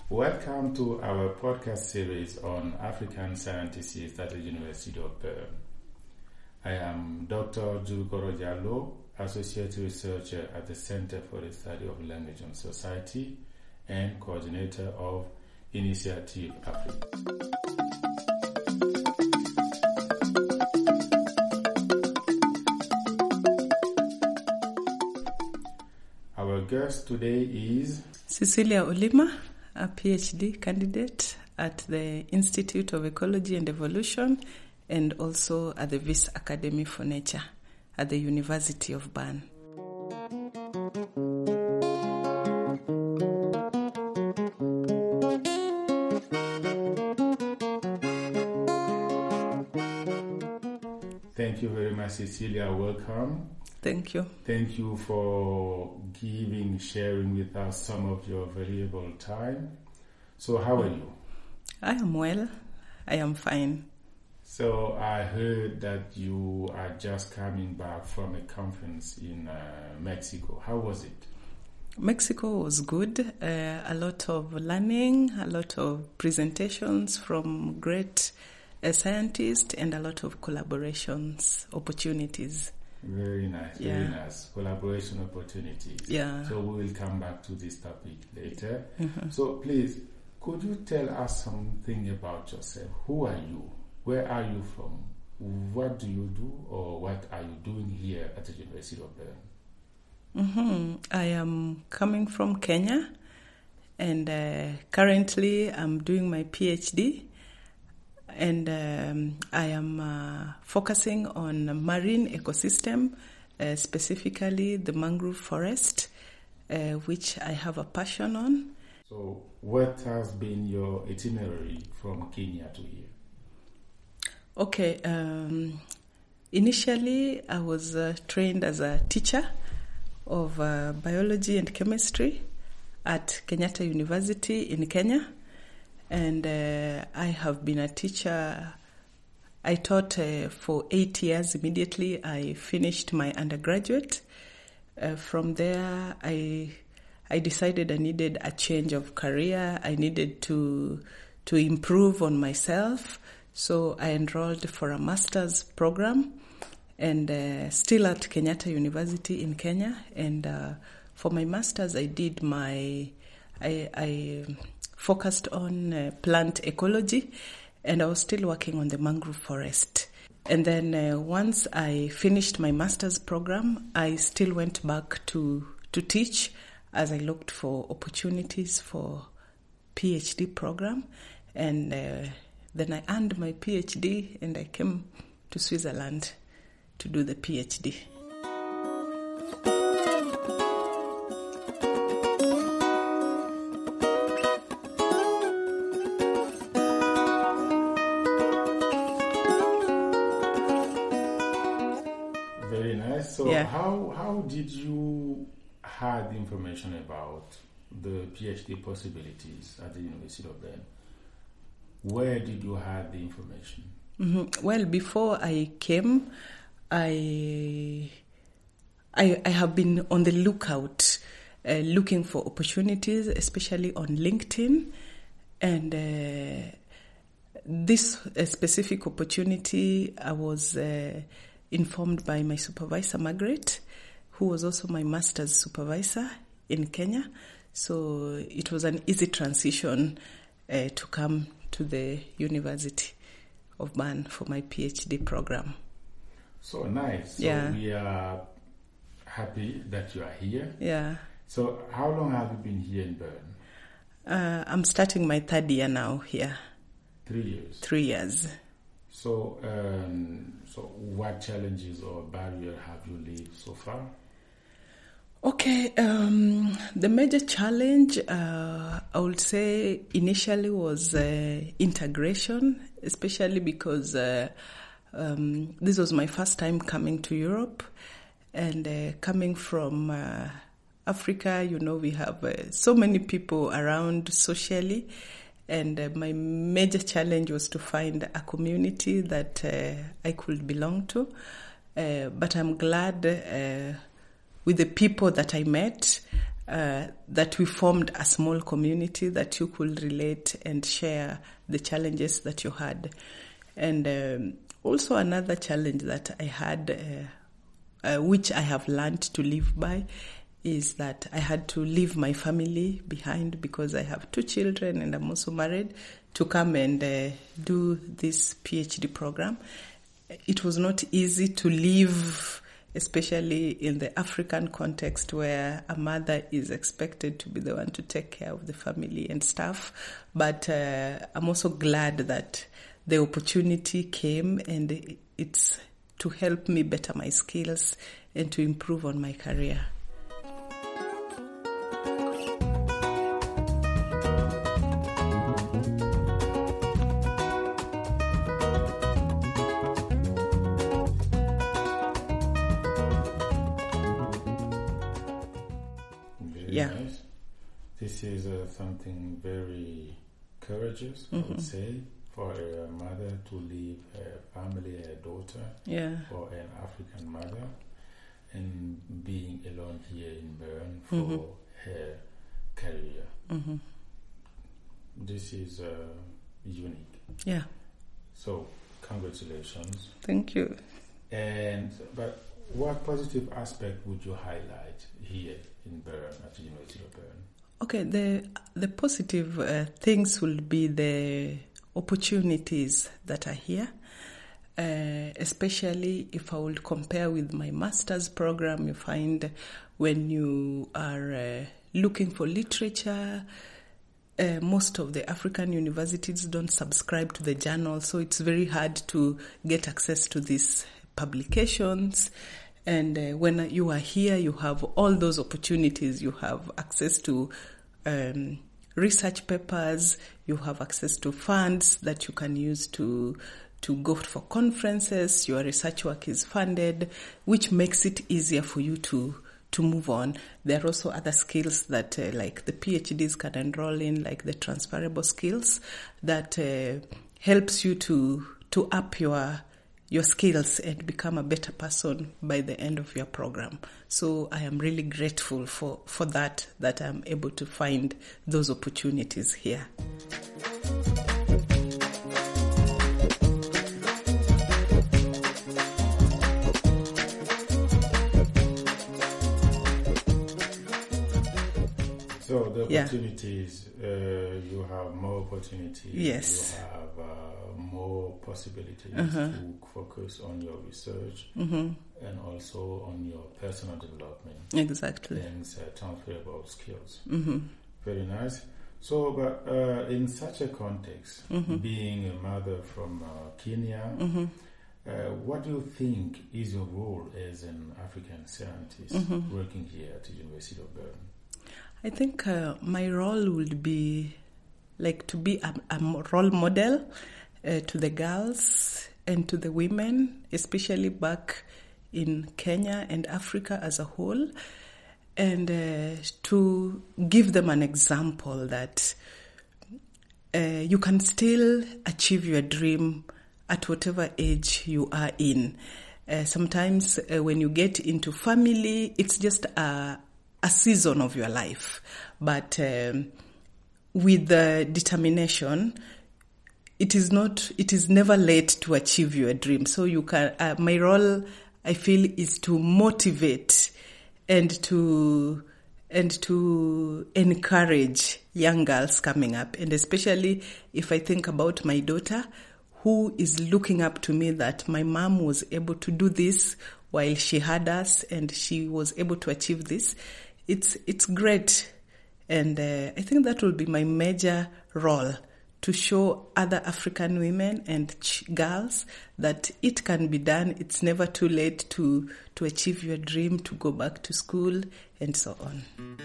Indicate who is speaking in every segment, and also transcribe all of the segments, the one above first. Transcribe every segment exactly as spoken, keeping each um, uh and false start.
Speaker 1: Welcome to our podcast series on African scientists at the University of Bern. I am Doctor Julgoro Jallo, Associate Researcher at the Center for the Study of Language and Society and Coordinator of Initiative Africa. Our guest today is
Speaker 2: Cecilia Olima, a PhD candidate at the Institute of Ecology and Evolution and also at the Wyss Academy for Nature at the University of Bern.
Speaker 1: Thank you very much, Cecilia. Welcome.
Speaker 2: Thank you.
Speaker 1: Thank you for giving, sharing with us some of your valuable time. So how are you?
Speaker 2: I am well. I am fine.
Speaker 1: So I heard that you are just coming back from a conference in uh, Mexico. How was it?
Speaker 2: Mexico was good. Uh, a lot of learning, a lot of presentations from great uh, scientists, and a lot of collaborations, opportunities.
Speaker 1: Very nice,
Speaker 2: yeah.
Speaker 1: very nice. Collaboration opportunities.
Speaker 2: Yeah.
Speaker 1: So we will come back to this topic later.
Speaker 2: Mm-hmm.
Speaker 1: So please, could you tell us something about yourself? Who are you? Where are you from? What do you do, or what are you doing here at the University of Bern?
Speaker 2: Mm-hmm. I am coming from Kenya, and uh, currently I'm doing my PhD. And um, I am uh, focusing on marine ecosystem, uh, specifically the mangrove forest, uh, which I have a passion on.
Speaker 1: So what has been your itinerary from Kenya to here?
Speaker 2: Okay, um, initially I was uh, trained as a teacher of uh, biology and chemistry at Kenyatta University in Kenya. And uh, I have been a teacher. I taught uh, for eight years immediately. I finished my undergraduate. Uh, from there, I I decided I needed a change of career. I needed to to improve on myself. So I enrolled for a master's program, and uh, still at Kenyatta University in Kenya. And uh, for my master's, I did my I. I focused on uh, plant ecology, and I was still working on the mangrove forest. And then uh, once I finished my master's program, I still went back to, to teach as I looked for opportunities for PhD program. And uh, then I earned my PhD, and I came to Switzerland to do the PhD.
Speaker 1: So
Speaker 2: yeah.
Speaker 1: how how did you have the information about the PhD possibilities at the University of Bern? Where did you have the information?
Speaker 2: Mm-hmm. Well, before I came, I I, I have been on the lookout, uh, looking for opportunities, especially on LinkedIn, and uh, this uh, specific opportunity I was. Uh, informed by my supervisor, Margaret, who was also my master's supervisor in Kenya. So it was an easy transition uh, to come to the University of Bern for my PhD program.
Speaker 1: So nice. So
Speaker 2: yeah.
Speaker 1: we are happy that you are here.
Speaker 2: Yeah.
Speaker 1: So how long have you been here in Bern?
Speaker 2: Uh, I'm starting my third year now here.
Speaker 1: Three years?
Speaker 2: Three years.
Speaker 1: So, um, so what challenges or barriers have you lived so far?
Speaker 2: Okay, um, the major challenge, uh, I would say initially was uh, integration, especially because uh, um, this was my first time coming to Europe, and uh, coming from uh, Africa, you know, we have uh, so many people around socially. And uh, my major challenge was to find a community that uh, I could belong to. Uh, but I'm glad uh, with the people that I met, uh, that we formed a small community that you could relate and share the challenges that you had. And um, also another challenge that I had, uh, uh, which I have learned to live by, is that I had to leave my family behind because I have two children and I'm also married, to come and uh, do this PhD program. It was not easy to leave, especially in the African context where a mother is expected to be the one to take care of the family and stuff. But uh, I'm also glad that the opportunity came, and it's to help me better my skills and to improve on my career. Yeah.
Speaker 1: Nice. This is uh, something very courageous, mm-hmm. I would say, for a mother to leave her family, her daughter,
Speaker 2: yeah.
Speaker 1: or an African mother, and being alone here in Bern for
Speaker 2: mm-hmm.
Speaker 1: her career.
Speaker 2: Mm-hmm.
Speaker 1: This is uh, unique.
Speaker 2: Yeah.
Speaker 1: So, congratulations.
Speaker 2: Thank you.
Speaker 1: And but what positive aspect would you highlight here in Bern, at the University of Bern?
Speaker 2: Okay, the the positive uh, things will be the opportunities that are here, uh, especially if I will compare with my master's program. You find when you are uh, looking for literature, uh, most of the African universities don't subscribe to the journal, so it's very hard to get access to these publications. And uh, when you are here, you have all those opportunities. You have access to um, research papers. You have access to funds that you can use to to go for conferences. Your research work is funded, which makes it easier for you to to move on. There are also other skills that, uh, like the PhDs can enroll in, like the transferable skills that uh, helps you to to up your your skills and become a better person by the end of your program. So I am really grateful for, for that, that I'm able to find those opportunities here.
Speaker 1: So the opportunities, yeah. uh, you have more opportunities.
Speaker 2: Yes.
Speaker 1: You have uh, more possibilities
Speaker 2: uh-huh.
Speaker 1: to focus on your research
Speaker 2: mm-hmm.
Speaker 1: and also on your personal development.
Speaker 2: Exactly.
Speaker 1: And uh, transferable skills.
Speaker 2: Mm-hmm.
Speaker 1: Very nice. So, but uh, in such a context,
Speaker 2: mm-hmm.
Speaker 1: being a mother from uh, Kenya,
Speaker 2: mm-hmm.
Speaker 1: uh, what do you think is your role as an African scientist
Speaker 2: mm-hmm.
Speaker 1: working here at the University of Bern?
Speaker 2: I think uh, my role would be like to be a, a role model uh, to the girls and to the women, especially back in Kenya and Africa as a whole, and uh, to give them an example that uh, you can still achieve your dream at whatever age you are in. Uh, sometimes uh, when you get into family, it's just a a season of your life, but um, with the determination, it is not, it is never late to achieve your dream. So you can, uh, my role, I feel, is to motivate and to, and to encourage young girls coming up. And especially if I think about my daughter, who is looking up to me, that my mom was able to do this while she had us and she was able to achieve this. It's it's great, and uh, I think that will be my major role, to show other African women and ch- girls that it can be done. It's never too late to, to achieve your dream, to go back to school, and so on.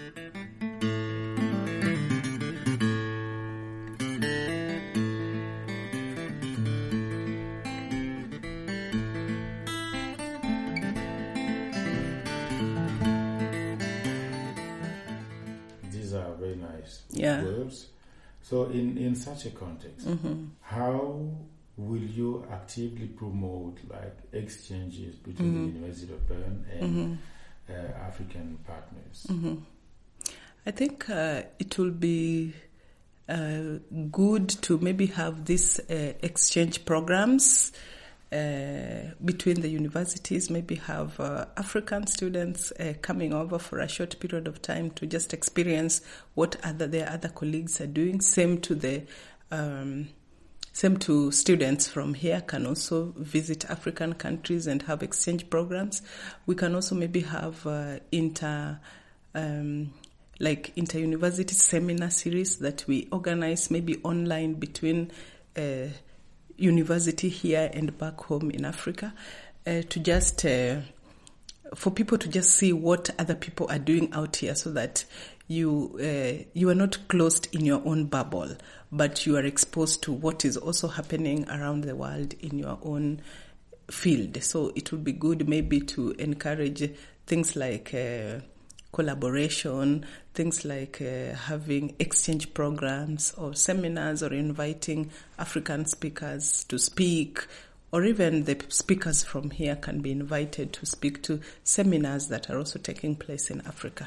Speaker 2: Yeah.
Speaker 1: Words. So in, in such a context,
Speaker 2: mm-hmm.
Speaker 1: how will you actively promote like exchanges between
Speaker 2: mm-hmm.
Speaker 1: the University of Bern and
Speaker 2: mm-hmm.
Speaker 1: uh, African partners?
Speaker 2: Mm-hmm. I think uh, it will be uh, good to maybe have these uh, exchange programs uh, between the universities, maybe have uh, African students uh, coming over for a short period of time to just experience what other their other colleagues are doing. Same to the um, same to students from here can also visit African countries and have exchange programs. We can also maybe have uh, inter um, like inter-university seminar series that we organize maybe online between uh, university here and back home in Africa, uh, to just uh, for people to just see what other people are doing out here, so that you uh, you are not closed in your own bubble, but you are exposed to what is also happening around the world in your own field. So it would be good maybe to encourage things like uh, collaboration, things like uh, having exchange programs or seminars, or inviting African speakers to speak, or even the speakers from here can be invited to speak to seminars that are also taking place in Africa.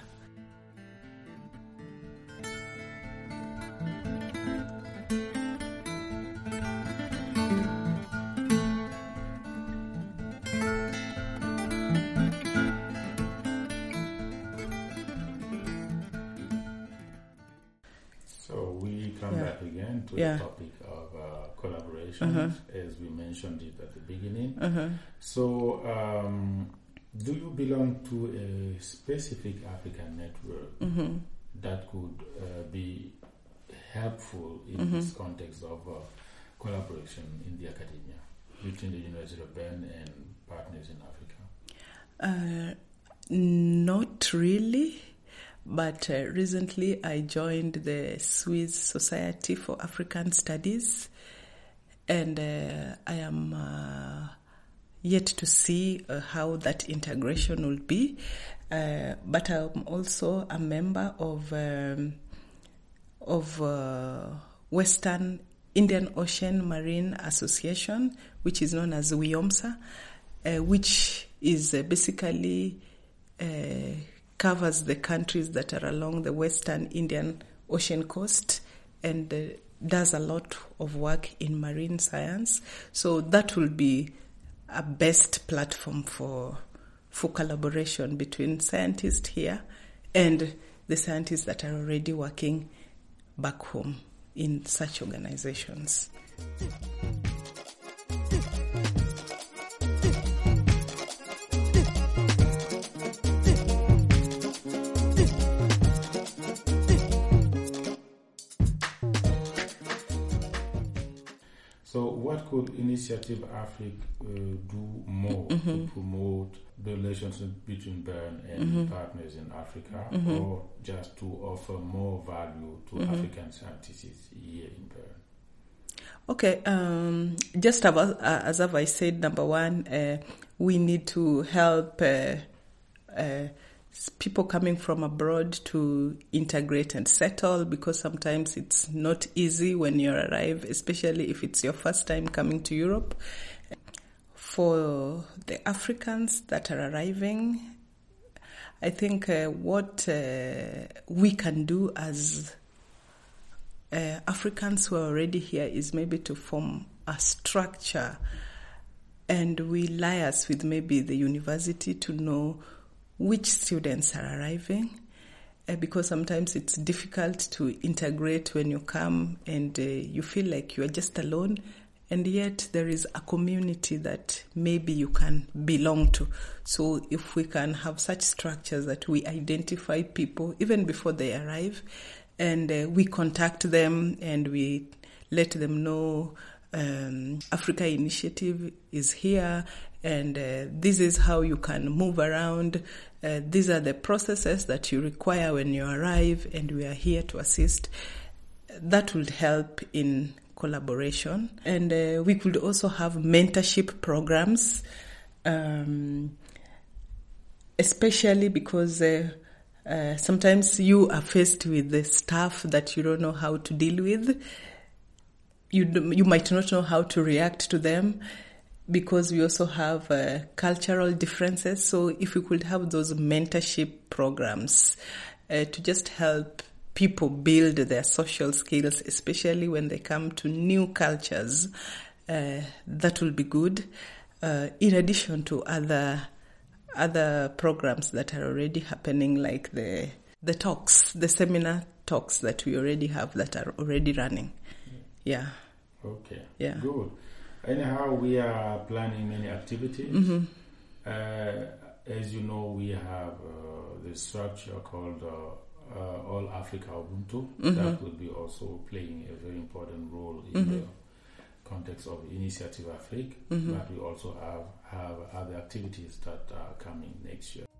Speaker 1: To
Speaker 2: yeah.
Speaker 1: the topic of uh, collaboration,
Speaker 2: uh-huh.
Speaker 1: as we mentioned it at the beginning.
Speaker 2: Uh-huh.
Speaker 1: So, um, do you belong to a specific African network
Speaker 2: mm-hmm.
Speaker 1: that could uh, be helpful in
Speaker 2: mm-hmm.
Speaker 1: this context of uh, collaboration in the academia between the University of Bern and partners in Africa?
Speaker 2: Uh, not really. But uh, recently I joined the Swiss Society for African Studies, and uh, I am uh, yet to see uh, how that integration will be. Uh, but I'm also a member of um, of uh, Western Indian Ocean Marine Association, which is known as WIOMSA, uh, which is uh, basically uh, covers the countries that are along the Western Indian Ocean coast, and uh, does a lot of work in marine science. So that will be a best platform for for collaboration between scientists here and the scientists that are already working back home in such organizations.
Speaker 1: So what could Initiative Africa uh, do more mm-hmm. to promote the relationship between Bern and mm-hmm. partners in Africa, mm-hmm. or just to offer more value to mm-hmm. African scientists here in Bern?
Speaker 2: Okay, um, just about, uh, as I said, number one, uh, we need to help uh, uh, people coming from abroad to integrate and settle, because sometimes it's not easy when you arrive, especially if it's your first time coming to Europe. For the Africans that are arriving, I think uh, what uh, we can do as uh, Africans who are already here is maybe to form a structure, and we liaise with maybe the university to know which students are arriving, uh, because sometimes it's difficult to integrate when you come and uh, you feel like you are just alone, and yet there is a community that maybe you can belong to. So if we can have such structures that we identify people even before they arrive, and uh, we contact them and we let them know um, Africa Initiative is here, and uh, this is how you can move around. Uh, these are the processes that you require when you arrive, and we are here to assist. That would help in collaboration. And uh, we could also have mentorship programs, um, especially because uh, uh, sometimes you are faced with the stuff that you don't know how to deal with. You, do, you might not know how to react to them, because we also have uh, cultural differences. So if we could have those mentorship programs, uh, to just help people build their social skills, especially when they come to new cultures. Uh, that will be good. Uh, in addition to other other programs that are already happening, like the the talks, the seminar talks that we already have that are already running. Yeah.
Speaker 1: Okay.
Speaker 2: Yeah.
Speaker 1: Good. Anyhow, we are planning many activities.
Speaker 2: Mm-hmm.
Speaker 1: Uh, as you know, we have uh, the structure called uh, uh, All Africa Ubuntu.
Speaker 2: Mm-hmm.
Speaker 1: That will be also playing a very important role in mm-hmm. the context of Initiative Afrique. Mm-hmm. But we also have, have other activities that are coming next year.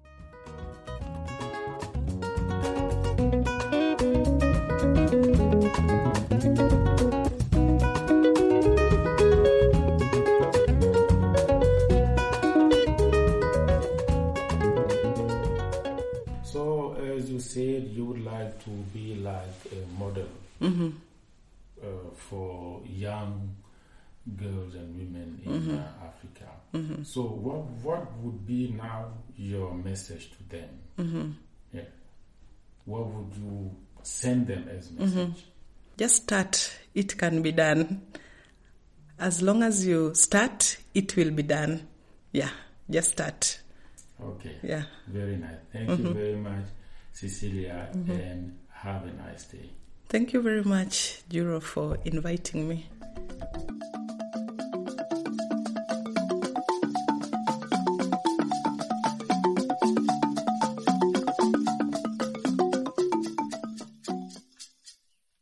Speaker 1: So, as you said, you would like to be like a model mm-hmm. uh, for young girls and women in mm-hmm. uh, Africa. Mm-hmm. So, what what would be now your message to them? Mm-hmm. Yeah, what would you send them as message? Mm-hmm.
Speaker 2: Just start. It can be done. As long as you start, it will be done. Yeah, just start.
Speaker 1: Okay.
Speaker 2: Yeah.
Speaker 1: Very nice. Thank mm-hmm. you very much, Cecilia, mm-hmm. and have a nice day.
Speaker 2: Thank you very much, Juro, for inviting me.